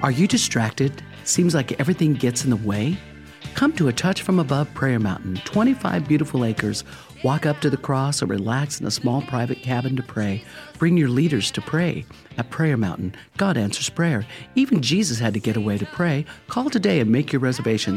Are you distracted? Seems like everything gets in the way? Come to A Touch from Above Prayer Mountain, 25 beautiful acres. Walk up to the cross or relax in a small private cabin to pray. Bring your leaders to pray. At Prayer Mountain, God answers prayer. Even Jesus had to get away to pray. Call today and make your reservation,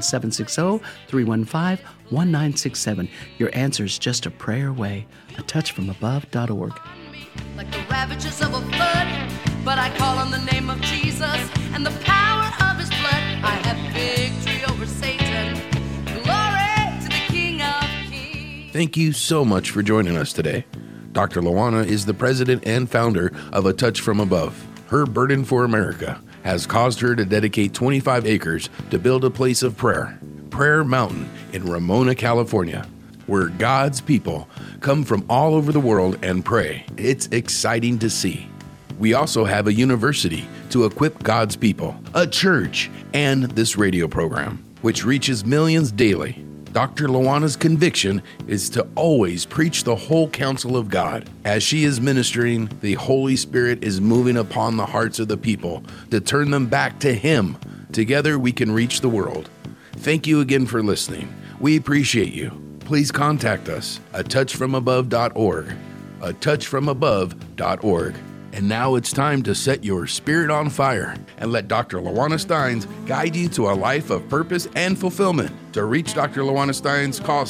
760-315-1967. Your answer is just a prayer away. atouchfromabove.org. Like the ravages of a flood, but I call on the name of Jesus and the power of his blood. I have victory over Satan. Glory to the King of Kings. Thank you so much for joining us today. Dr. Luana is the president and founder of A Touch from Above. Her burden for America has caused her to dedicate 25 acres to build a place of prayer, Prayer Mountain in Ramona, California, where God's people come from all over the world and pray. It's exciting to see. We also have a university to equip God's people, a church, and this radio program, which reaches millions daily. Dr. Luana's conviction is to always preach the whole counsel of God. As she is ministering, the Holy Spirit is moving upon the hearts of the people to turn them back to Him. Together we can reach the world. Thank you again for listening. We appreciate you. Please contact us at touchfromabove.org, touchfromabove.org. And now it's time to set your spirit on fire and let Dr. Luana Steins guide you to a life of purpose and fulfillment. To reach Dr. Luana Steins, call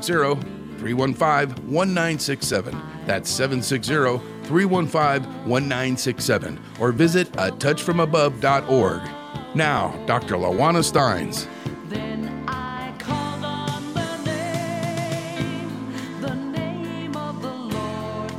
760-315-1967. That's 760-315-1967. Or visit touchfromabove.org. Now, Dr. Luana Steins. Then I called on the name of the Lord.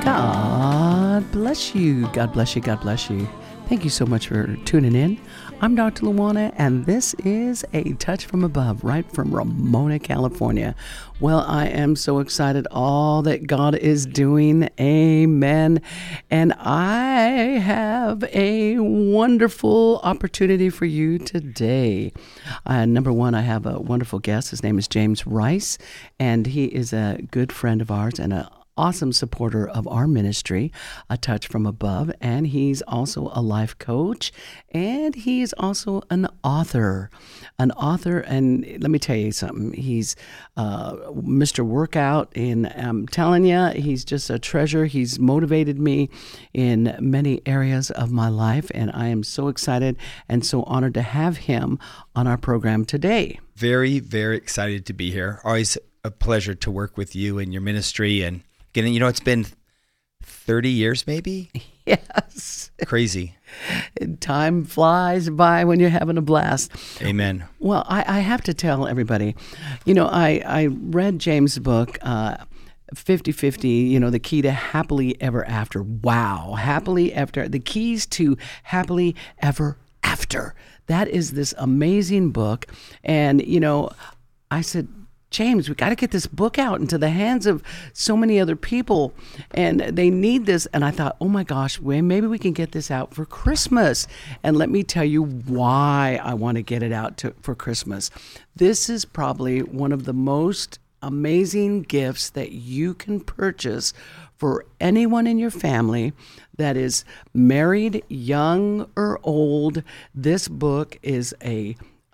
God bless you. God bless you. God bless you. Thank you so much for tuning in. I'm Dr. Luana, and this is A Touch from Above, right from Ramona, California. Well, I am so excited all that God is doing. Amen. And I have a wonderful opportunity for you today. Number one, I have a wonderful guest. His name is James Rice, and he is a good friend of ours and an awesome supporter of our ministry, A Touch from Above, and he's also a life coach, and he's also an author. And let me tell you something, he's Mr. Workout, and I'm telling you, he's just a treasure. He's motivated me in many areas of my life, and I am so excited and so honored to have him on our program today. Very, very excited to be here. Always a pleasure to work with you and your ministry, and it's been 30 years maybe? Yes. Crazy. Time flies by when you're having a blast. Amen. Well, I have to tell everybody, I read James' book, 50-50, the key to happily ever after. Wow. Happily after. The keys to happily ever after. That is this amazing book. And, I said, James, we got to get this book out into the hands of so many other people, and they need this. And I thought, oh my gosh, maybe we can get this out for Christmas. And let me tell you why I want to get it out for Christmas. This is probably one of the most amazing gifts that you can purchase for anyone in your family that is married, young or old. This book is a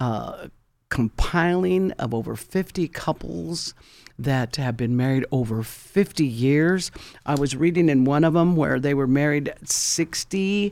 compiling of over 50 couples that have been married over 50 years. I was reading in one of them where they were married 69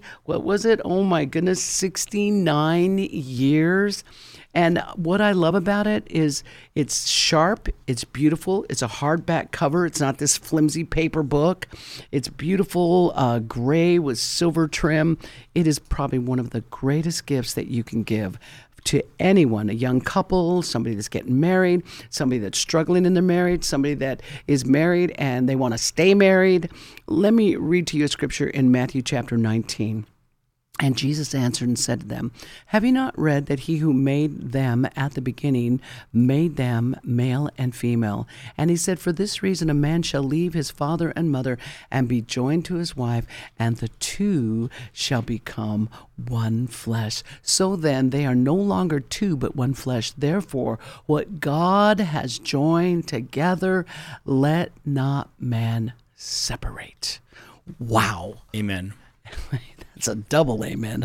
years. And what I love about it is it's sharp, it's beautiful, it's a hardback cover, it's not this flimsy paper book. It's beautiful, gray with silver trim. It is probably one of the greatest gifts that you can give to anyone, a young couple, somebody that's getting married, somebody that's struggling in their marriage, somebody that is married and they want to stay married. Let me read to you a scripture in Matthew chapter 19. And Jesus answered and said to them, have you not read that he who made them at the beginning made them male and female? And he said, for this reason a man shall leave his father and mother and be joined to his wife, and the two shall become one flesh. So then they are no longer two, but one flesh. Therefore, what God has joined together, let not man separate. Wow. Amen. It's a double amen, huh?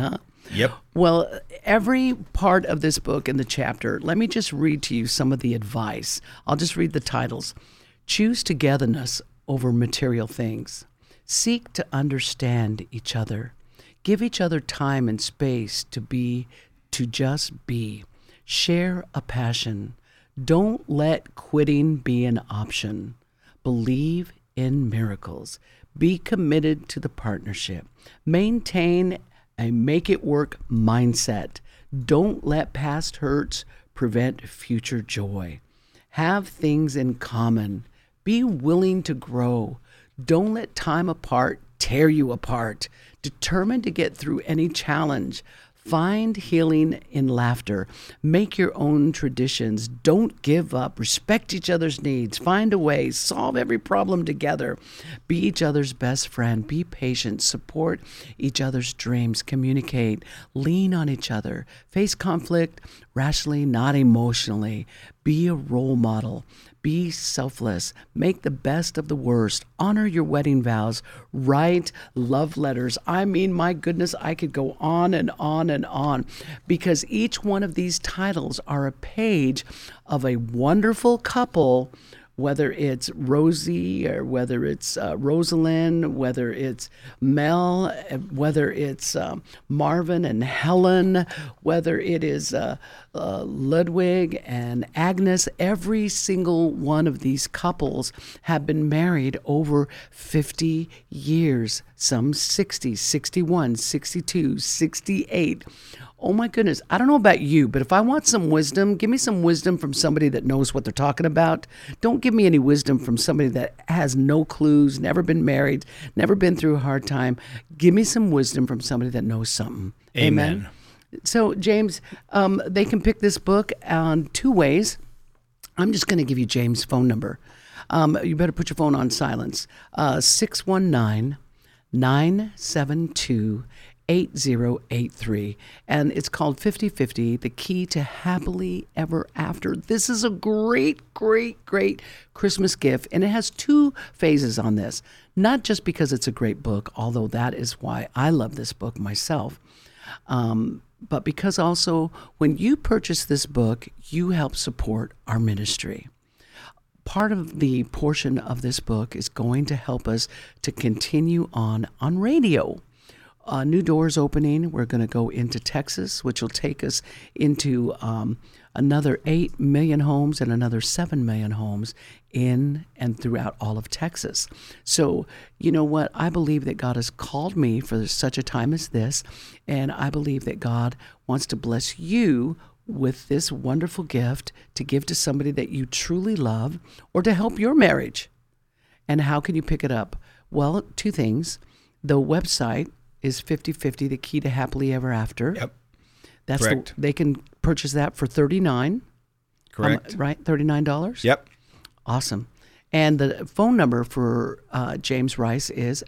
Yep. Well, every part of this book in the chapter, let me just read to you some of the advice. I'll just read the titles. Choose togetherness over material things. Seek to understand each other. Give each other time and space to just be. Share a passion. Don't let quitting be an option. Believe in miracles. Be committed to the partnership. Maintain a make it work mindset. Don't let past hurts prevent future joy. Have things in common. Be willing to grow. Don't let time apart tear you apart. Determined to get through any challenge. Find healing in laughter. Make your own traditions. Don't give up. Respect each other's needs. Find a way. Solve every problem together. Be each other's best friend. Be patient. Support each other's dreams. Communicate. Lean on each other. Face conflict rationally, not emotionally. Be a role model. Be selfless. Make the best of the worst. Honor your wedding vows. Write love letters. I mean, my goodness, I could go on and on and on, because each one of these titles are a page of a wonderful couple, whether it's Rosie or whether it's Rosalind, whether it's Mel, whether it's Marvin and Helen, whether it is Ludwig and Agnes. Every single one of these couples have been married over 50 years, some 60, 61, 62, 68. Oh my goodness. I don't know about you, but if I want some wisdom, give me some wisdom from somebody that knows what they're talking about. Don't give me any wisdom from somebody that has no clues, never been married, never been through a hard time. Give me some wisdom from somebody that knows something. Amen. So, James, they can pick this book on two ways. I'm just going to give you James' phone number. You better put your phone on silence. 619-972-8083, and it's called 50/50, The Key to Happily Ever After. This is a great, great, great Christmas gift, and it has two phases on this. Not just because it's a great book, although that is why I love this book myself, but because also when you purchase this book, you help support our ministry. Part of the portion of this book is going to help us to continue on radio. New doors opening. We're going to go into Texas, which will take us into another 8 million homes and another 7 million homes in and throughout all of Texas. So, you know what? I believe that God has called me for such a time as this, and I believe that God wants to bless you with this wonderful gift to give to somebody that you truly love or to help your marriage. And how can you pick it up? Well, two things. The website is 50/50, The Key to Happily Ever After. Yep. That's Correct. they can purchase that for $39. Correct. Right? $39? Yep. Awesome. And the phone number for James Rice is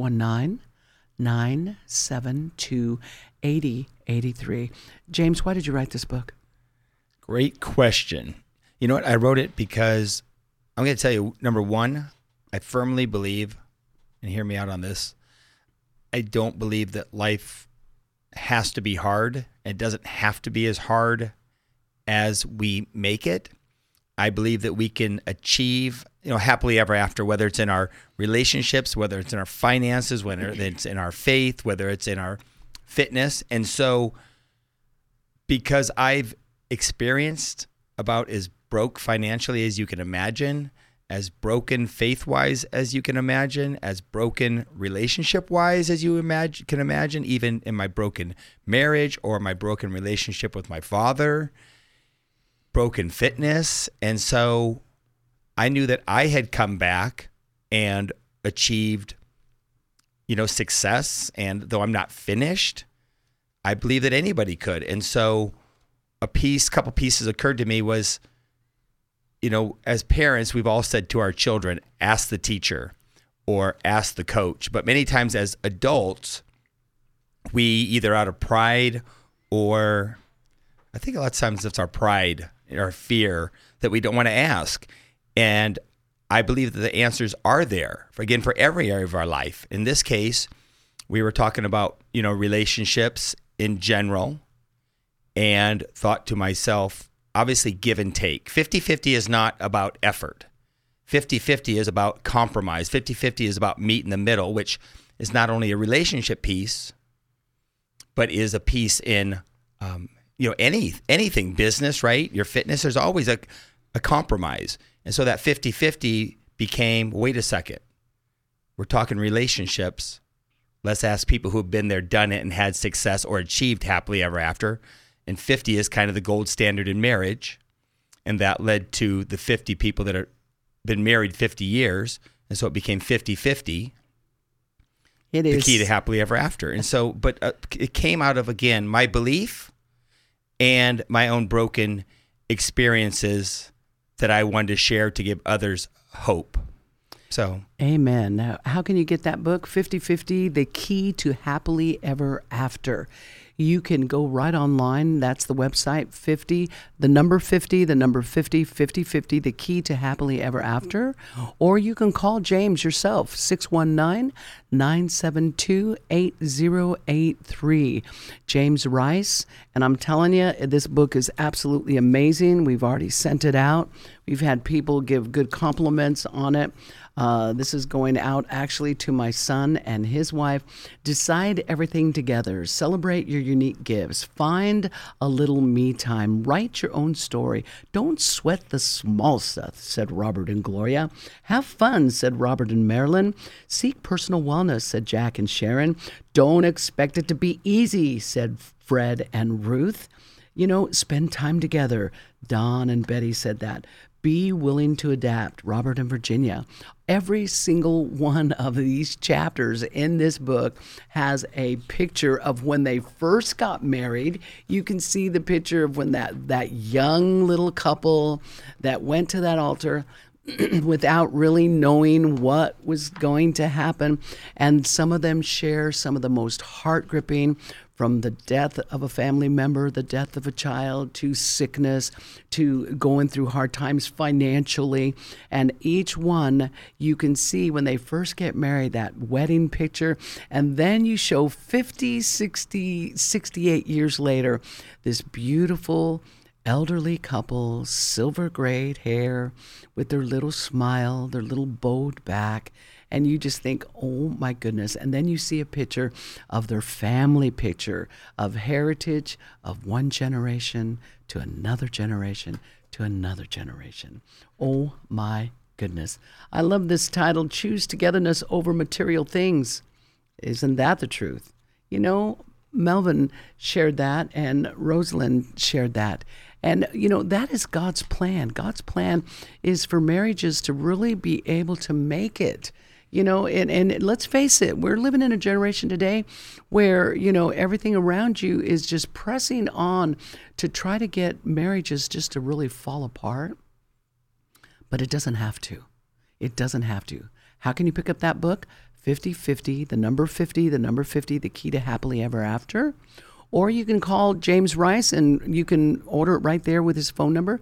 619-972-8083. James, why did you write this book? Great question. You know what? I wrote it because I'm going to tell you, number one, I firmly believe, and hear me out on this, I don't believe that life has to be hard. It doesn't have to be as hard as we make it. I believe that we can achieve, happily ever after, whether it's in our relationships, whether it's in our finances, whether it's in our faith, whether it's in our fitness. And so, because I've experienced about as broke financially as you can imagine, as broken faith-wise as you can imagine, as broken relationship-wise as you can imagine, even in my broken marriage or my broken relationship with my father, broken fitness. And so I knew that I had come back and achieved, success. And though I'm not finished, I believe that anybody could. And so couple pieces occurred to me was, as parents, we've all said to our children, ask the teacher or ask the coach. But many times as adults, we either out of pride or I think a lot of times it's our pride, our fear that we don't want to ask. And I believe that the answers are there, for every area of our life. In this case, we were talking about, relationships in general and thought to myself, obviously give and take. 50-50 is not about effort. 50-50 is about compromise. 50-50 is about meet in the middle, which is not only a relationship piece, but is a piece in anything, business, right? Your fitness, there's always a compromise. And so that 50-50 became, wait a second, we're talking relationships. Let's ask people who have been there, done it, and had success or achieved happily ever after. And 50 is kind of the gold standard in marriage. And that led to the 50 people that are been married 50 years. And so it became 50-50. It is the key to happily ever after. And so, but it came out of, again, my belief and my own broken experiences that I wanted to share to give others hope. So, amen. Now, how can you get that book, 50-50, The Key to Happily Ever After? You can go right online. That's the website, 50, the number 50, 50, The Key to Happily Ever After. Or you can call James yourself, 619-972-8083. James Rice. And I'm telling you, this book is absolutely amazing. We've already sent it out. We've had people give good compliments on it. This is going out actually to my son and his wife. Decide everything together. Celebrate your unique gifts. Find a little me time. Write your own story. Don't sweat the small stuff, said Robert and Gloria. Have fun, said Robert and Marilyn. Seek personal wellness, said Jack and Sharon. Don't expect it to be easy, said Fred and Ruth. Spend time together. Don and Betty said that. Be willing to adapt, Robert and Virginia. Every single one of these chapters in this book has a picture of when they first got married. You can see the picture of when that young little couple that went to that altar without really knowing what was going to happen. And some of them share some of the most heart-gripping, from the death of a family member, the death of a child, to sickness, to going through hard times financially. And each one, you can see when they first get married, that wedding picture. And then you show 50, 60, 68 years later, this beautiful elderly couple, silver-grayed hair, with their little smile, their little bowed back. And you just think, oh my goodness. And then you see a picture of their family picture of heritage of one generation to another generation to another generation. Oh my goodness. I love this title, Choose Togetherness Over Material Things. Isn't that the truth? Melvin shared that and Rosalind shared that. And, that is God's plan. God's plan is for marriages to really be able to make it. And let's face it, we're living in a generation today where, everything around you is just pressing on to try to get marriages just to really fall apart. But it doesn't have to. It doesn't have to. How can you pick up that book? 50-50, the number 50, The Key to Happily Ever After. Or you can call James Rice and you can order it right there with his phone number,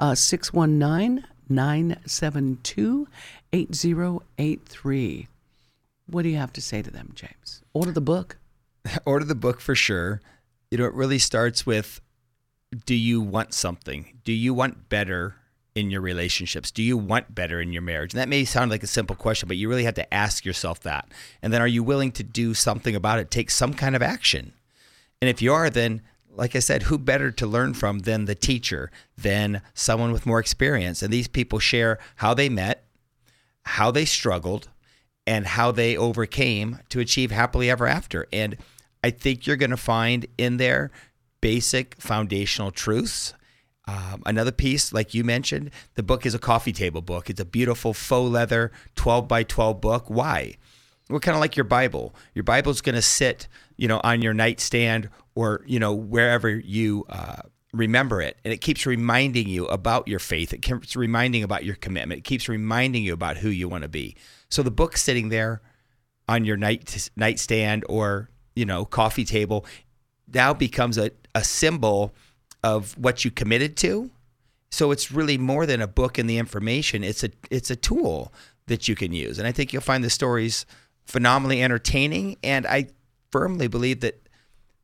619-972-8083. What do you have to say to them, James? Order the book. Order the book for sure. It really starts with, do you want something? Do you want better in your relationships? Do you want better in your marriage? And that may sound like a simple question, but you really have to ask yourself that. And then are you willing to do something about it? Take some kind of action. And if you are, then, like I said, who better to learn from than the teacher, than someone with more experience? And these people share how they met, how they struggled, and how they overcame to achieve happily ever after. And I think you're going to find in there basic foundational truths. Another piece, like you mentioned, the book is a coffee table book. It's a beautiful faux leather 12 by 12 book. Why? Well, kind of like your Bible. Your Bible's going to sit, on your nightstand or, wherever you remember it. And it keeps reminding you about your faith. It keeps reminding about your commitment. It keeps reminding you about who you want to be. So the book sitting there on your nightstand or, coffee table now becomes a symbol of what you committed to. So it's really more than a book and the information. It's a tool that you can use. And I think you'll find the stories phenomenally entertaining. And I firmly believe that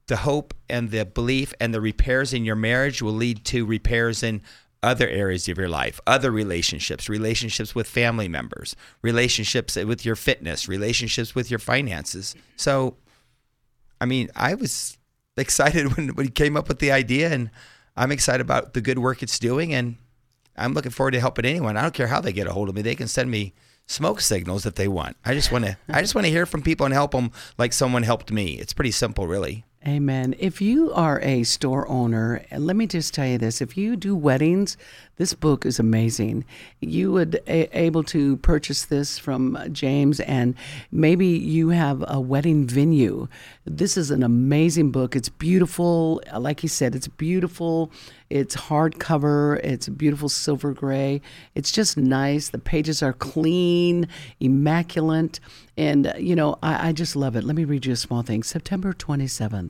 the hope and the belief and the repairs in your marriage will lead to repairs in other areas of your life, other relationships with family members, relationships with your fitness, relationships with your finances. So, I mean, I was excited when he came up with the idea, and I'm excited about the good work it's doing, and I'm looking forward to helping anyone. I don't care how they get a hold of me. They can send me smoke signals if they want. I just want to hear from people and help them like someone helped me. It's pretty simple, really. Amen. If you are a store owner, and let me just tell you this, if you do weddings, this book is amazing. You would able to purchase this from James, and maybe you have a wedding venue. This is an amazing book. It's beautiful. Like he said, it's beautiful. It's hardcover. It's beautiful silver gray. It's just nice. The pages are clean, immaculate. And, I just love it. Let me read you a small thing. September 27th,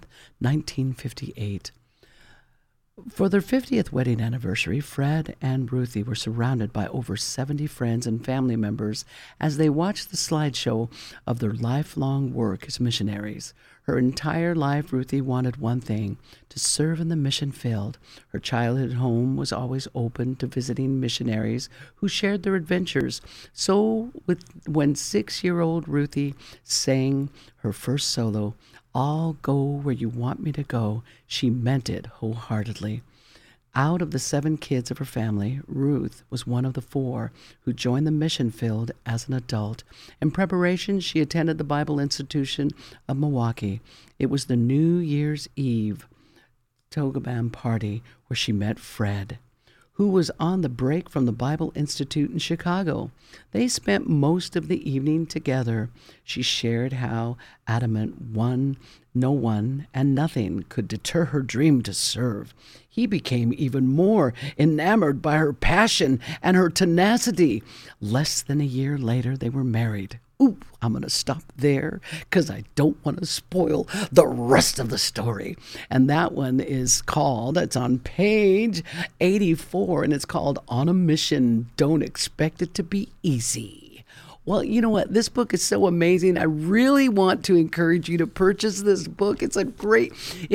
1958. For their 50th wedding anniversary, Fred and Ruthie were surrounded by over 70 friends and family members as they watched the slideshow of their lifelong work as missionaries. Her entire life, Ruthie wanted one thing, to serve in the mission field. Her childhood home was always open to visiting missionaries who shared their adventures. So when 6-year-old Ruthie sang her first solo, "I'll go where you want me to go," she meant it wholeheartedly. Out of the 7 kids of her family, Ruth was one of the 4 who joined the mission field as an adult. In preparation, she attended the Bible Institution of Milwaukee. It was the New Year's Eve Togabam party where she met Fred, who was on the break from the Bible Institute in Chicago. They spent most of the evening together. She shared how adamant no one and nothing could deter her dream to serve. He became even more enamored by her passion and her tenacity. Less than a year later, they were married. Ooh, I'm going to stop there because I don't want to spoil the rest of the story. And that one is called, it's on page 84, and it's called On a Mission, Don't Expect It to Be Easy. Well, you know what? This book is so amazing. I really want to encourage you to purchase this book. It's a great,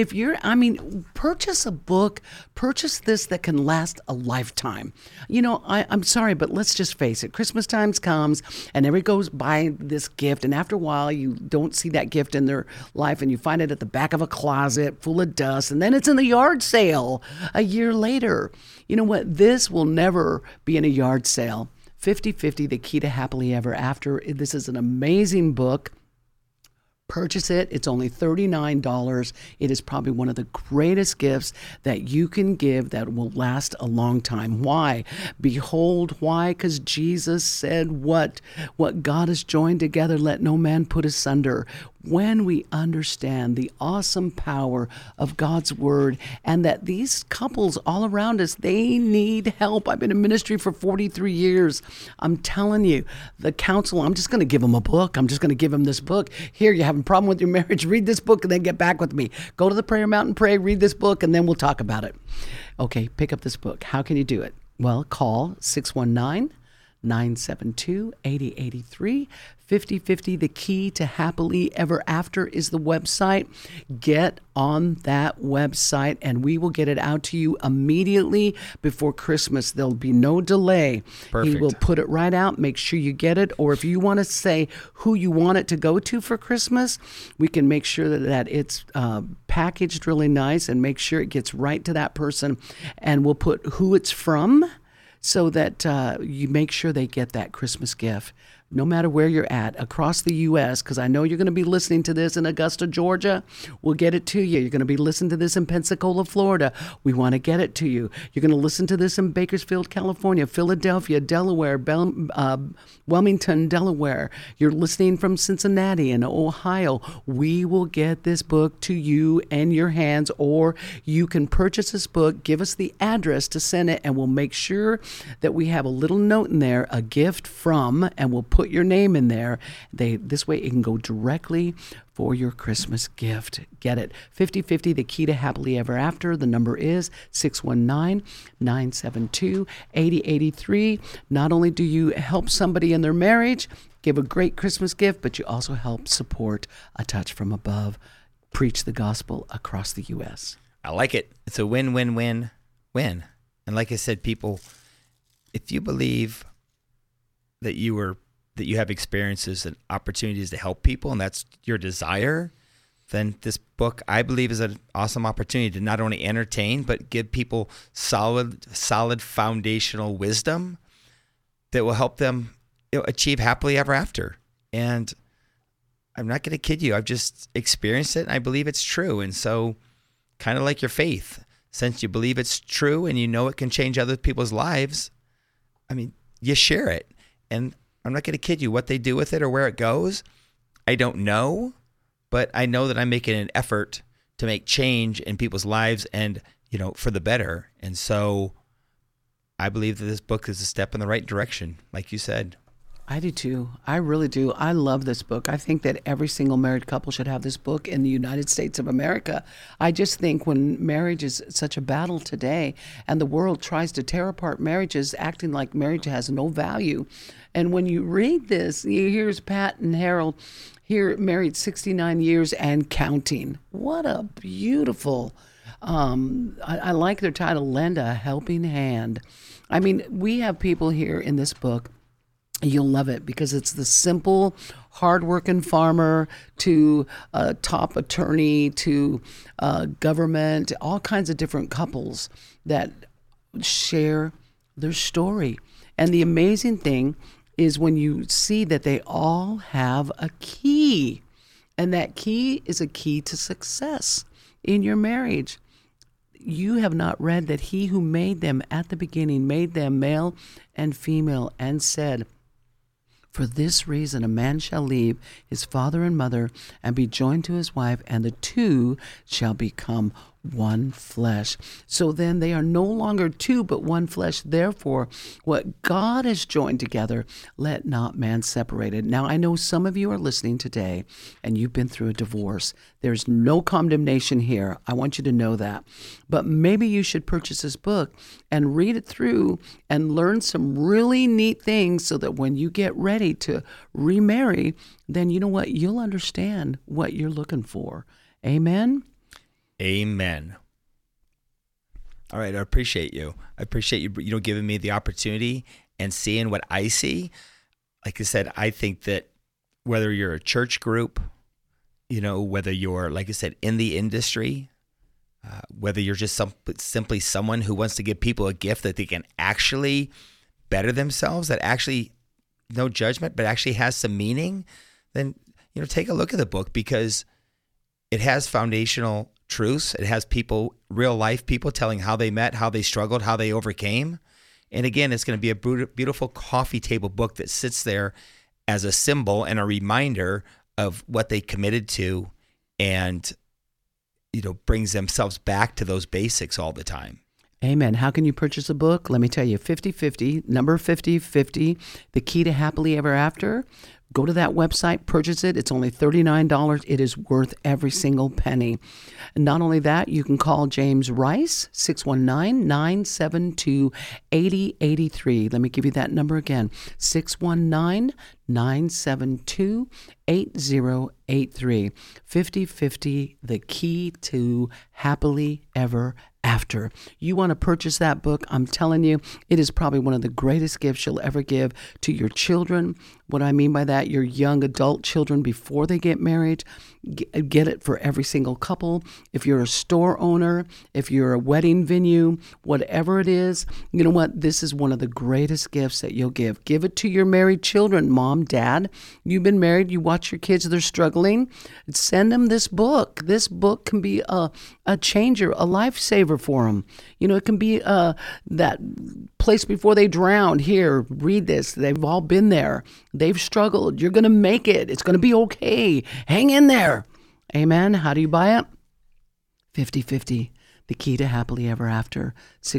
purchase a book, purchase this that can last a lifetime. I'm sorry, but let's just face it. Christmas time comes and everybody goes buy this gift. And after a while, you don't see that gift in their life and you find it at the back of a closet full of dust. And then it's in the yard sale a year later. You know what? This will never be in a yard sale. 50/50, The Key to Happily Ever After. This is an amazing book. Purchase it. It's only $39. It is probably one of the greatest gifts that you can give that will last a long time. Why? Behold, why? Because Jesus said what God has joined together, let no man put asunder. When we understand the awesome power of God's word and that these couples all around us, they need help. I've been in ministry for 43 years. I'm telling you, the counsel, I'm just going to give them a book. I'm just going to give them this book. Here, you have a problem with your marriage, read this book and then get back with me. Go to the prayer mountain, pray, read this book, and then we'll talk about it. Okay, pick up this book. How can you do it? Well, call 619-972-8083. 50/50, The Key to Happily Ever After is the website. Get on that website and we will get it out to you immediately before Christmas. There'll be no delay. Perfect. He will put it right out. Make sure you get it. Or if you want to say who you want it to go to for Christmas, we can make sure that it's packaged really nice and make sure it gets right to that person. And we'll put who it's from so that you make sure they get that Christmas gift. No matter where you're at, across the U.S., because I know you're going to be listening to this in Augusta, Georgia. We'll get it to you. You're going to be listening to this in Pensacola, Florida. We want to get it to you. You're going to listen to this in Bakersfield, California, Philadelphia, Delaware, Wilmington, Delaware. You're listening from Cincinnati and Ohio. We will get this book to you in your hands, or you can purchase this book. Give us the address to send it, and we'll make sure that we have a little note in there, a gift from, and we'll put your name in there. This way it can go directly for your Christmas gift. Get it. 50/50, The Key to Happily Ever After. The number is 619-972-8083. Not only do you help somebody in their marriage, give a great Christmas gift, but you also help support A Touch from Above. preach the gospel across the U.S. I like it. It's a win-win-win-win. And like I said, people, if you believe that you have experiences and opportunities to help people, and that's your desire, then this book, I believe, is an awesome opportunity to not only entertain, but give people solid foundational wisdom that will help them achieve happily ever after. And I'm not going to kid you. I've just experienced it, and I believe it's true. And so kind of like your faith, since you believe it's true and you know it can change other people's lives, I mean, you share it. And I'm not going to kid you, what they do with it or where it goes, I don't know, but I know that I'm making an effort to make change in people's lives and, for the better. And so I believe that this book is a step in the right direction, like you said. I do too. I really do. I love this book. I think that every single married couple should have this book in the United States of America. I just think when marriage is such a battle today and the world tries to tear apart marriages, acting like marriage has no value. And when you read this, here's Pat and Harold here married 69 years and counting. What a beautiful, I like their title, Lend a Helping Hand. I mean, we have people here in this book. You'll love it because it's the simple, hardworking farmer to a top attorney to government, all kinds of different couples that share their story. And the amazing thing is when you see that they all have a key, and that key is a key to success in your marriage. You have not read that he who made them at the beginning made them male and female and said, for this reason, a man shall leave his father and mother and be joined to his wife, and the two shall become one flesh. So then they are no longer two, but one flesh. Therefore, what God has joined together, let not man separate it. Now, I know some of you are listening today, and you've been through a divorce. There's no condemnation here. I want you to know that. But maybe you should purchase this book and read it through and learn some really neat things so that when you get ready to remarry, then you know what? You'll understand what you're looking for. Amen? Amen. All right, I appreciate you. I appreciate you, giving me the opportunity and seeing what I see. Like I said, I think that whether you're a church group, whether you're, like I said, in the industry, whether you're just simply someone who wants to give people a gift that they can actually better themselves, that actually, no judgment, but actually has some meaning, then, take a look at the book because it has foundational truths. It has people, real life people telling how they met, how they struggled, how they overcame. And again, it's going to be a beautiful coffee table book that sits there as a symbol and a reminder of what they committed to and, brings themselves back to those basics all the time. Amen. How can you purchase a book? Let me tell you, 50/50, number 50/50, The Key to Happily Ever After. Go to that website, purchase it. It's only $39. It is worth every single penny. And not only that, you can call James Rice, 619-972-8083. Let me give you that number again, 619-972-8083. 50/50, The Key to Happily Ever After. You want to purchase that book, I'm telling you, it is probably one of the greatest gifts you'll ever give to your children. What I mean by that, your young adult children before they get married. Get it for every single couple. If you're a store owner, if you're a wedding venue, whatever it is, you know what? This is one of the greatest gifts that you'll give. Give it to your married children, mom, dad. You've been married, you watch your kids, they're struggling. Send them this book. This book can be a changer, a lifesaver for them. It can be that place before they drowned. Here, read this. They've all been there. They've struggled. You're going to make it. It's going to be okay. Hang in there. Amen. How do you buy it? 50/50. The Key to Happily Ever After.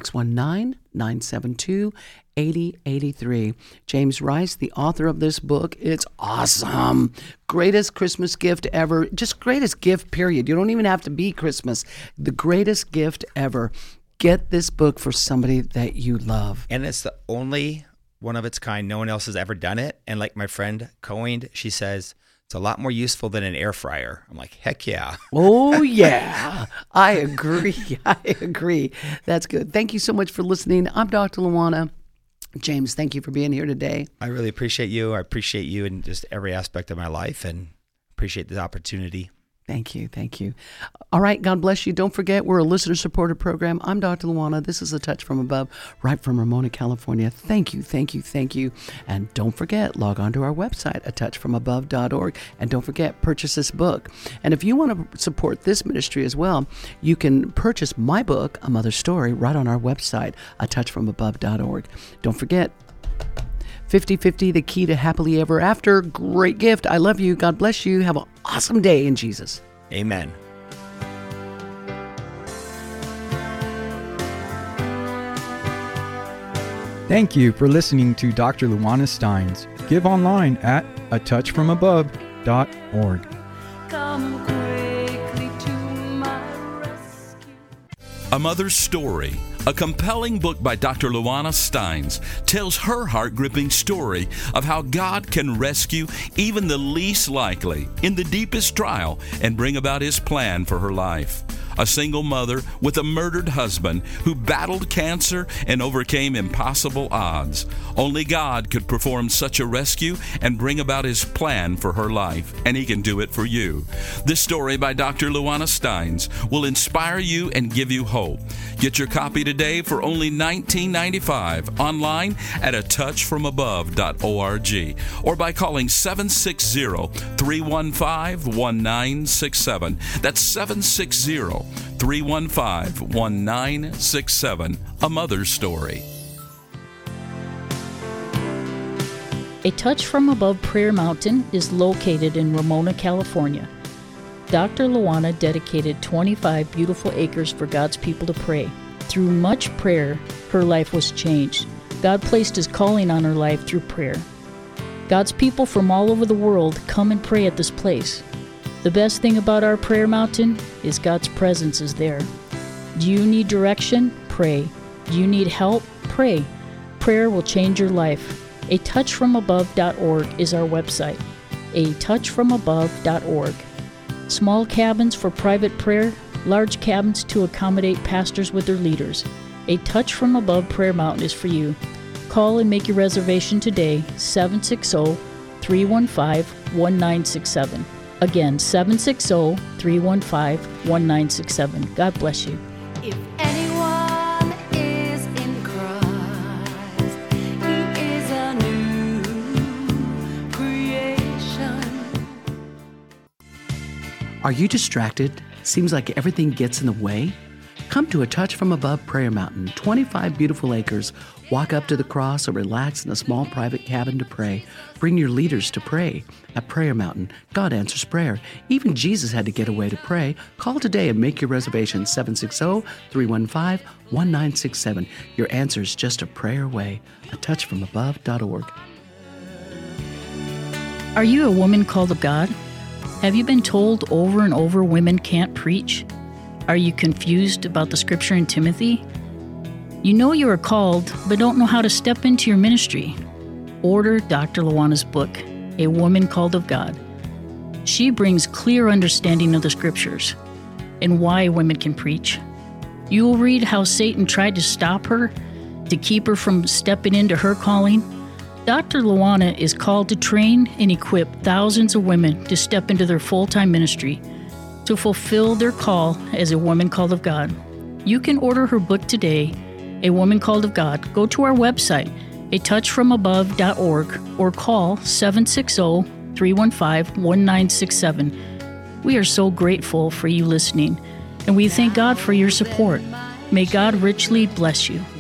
619-972-8083. James Rice, the author of this book. It's awesome. Greatest Christmas gift ever. Just greatest gift, period. You don't even have to be Christmas. The greatest gift ever. Get this book for somebody that you love. And it's the only one of its kind. No one else has ever done it. And like my friend coined, she says, It's a lot more useful than an air fryer. I'm like, heck yeah. Oh, yeah. I agree. I agree. That's good. Thank you so much for listening. I'm Dr. Luana. James, thank you for being here today. I really appreciate you. I appreciate you in just every aspect of my life and appreciate the opportunity. Thank you. Thank you. All right. God bless you. Don't forget, we're a listener-supported program. I'm Dr. Luana. This is A Touch from Above, right from Ramona, California. Thank you. Thank you. Thank you. And don't forget, log on to our website, atouchfromabove.org. And don't forget, purchase this book. And if you want to support this ministry as well, you can purchase my book, A Mother's Story, right on our website, atouchfromabove.org. Don't forget, 50-50, the key to happily ever after. Great gift. I love you. God bless you. Have an awesome day in Jesus. Amen. Thank you for listening to Dr. Luana Steins. Give online at atouchfromabove.org. Come quickly to my rescue. A Mother's Story, a compelling book by Dr. Luana Steins, tells her heart-gripping story of how God can rescue even the least likely in the deepest trial and bring about His plan for her life. A single mother with a murdered husband who battled cancer and overcame impossible odds. Only God could perform such a rescue and bring about His plan for her life, and He can do it for you. This story by Dr. Luana Steins will inspire you and give you hope. Get your copy today for only $19.95 online at atouchfromabove.org or by calling 760-315-1967. That's 760-315-1967. A Mother's Story. A Touch from Above Prayer Mountain is located in Ramona, California. Dr. Luana dedicated 25 beautiful acres for God's people to pray. Through much prayer, her life was changed. God placed His calling on her life through prayer. God's people from all over the world come and pray at this place. The best thing about our prayer mountain is God's presence is there. Do you need direction? Pray. Do you need help? Pray. Prayer will change your life. atouchfromabove.org is our website. atouchfromabove.org. Small cabins for private prayer, large cabins to accommodate pastors with their leaders. A Touch from Above Prayer Mountain is for you. Call and make your reservation today, 760-315-1967. Again, 760-315-1967. God bless you. If anyone is in Christ, he is a new creation. Are you distracted? Seems like everything gets in the way? Come to A Touch from Above Prayer Mountain, 25 beautiful acres. Walk up to the cross or relax in a small private cabin to pray. Bring your leaders to pray. At Prayer Mountain, God answers prayer. Even Jesus had to get away to pray. Call today and make your reservation, 760-315-1967. Your answer is just a prayer away. atouchfromabove.org. Are you a woman called of God? Have you been told over and over women can't preach? Are you confused about the scripture in Timothy? You know you are called, but don't know how to step into your ministry. Order Dr. Luana's book, A Woman Called of God. She brings clear understanding of the scriptures and why women can preach. You will read how Satan tried to stop her, to keep her from stepping into her calling. Dr. Luana is called to train and equip thousands of women to step into their full-time ministry, to fulfill their call as a woman called of God. You can order her book today, A Woman Called of God. Go to our website, atouchfromabove.org, or call 760-315-1967. We are so grateful for you listening, and we thank God for your support. May God richly bless you.